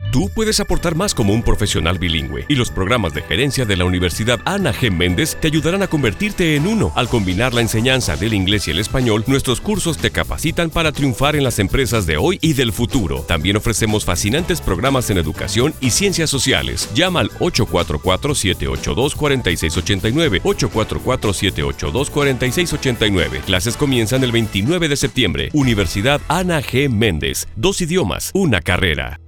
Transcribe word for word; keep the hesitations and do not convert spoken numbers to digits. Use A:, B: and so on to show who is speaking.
A: Tú puedes aportar más como un profesional bilingüe y los programas de gerencia de la Universidad Ana G. Méndez te ayudarán a convertirte en uno. Al combinar la enseñanza del inglés y el español, nuestros cursos te capacitan para triunfar en las empresas de hoy y del futuro. También ofrecemos fascinantes programas en educación y ciencias sociales. Llama al ocho cuatro cuatro, siete ocho dos, cuatro seis ocho nueve, ocho cuatro cuatro, siete ocho dos, cuatro seis ocho nueve. Clases comienzan el veintinueve de septiembre. Universidad Ana G. Méndez. Dos idiomas, una carrera.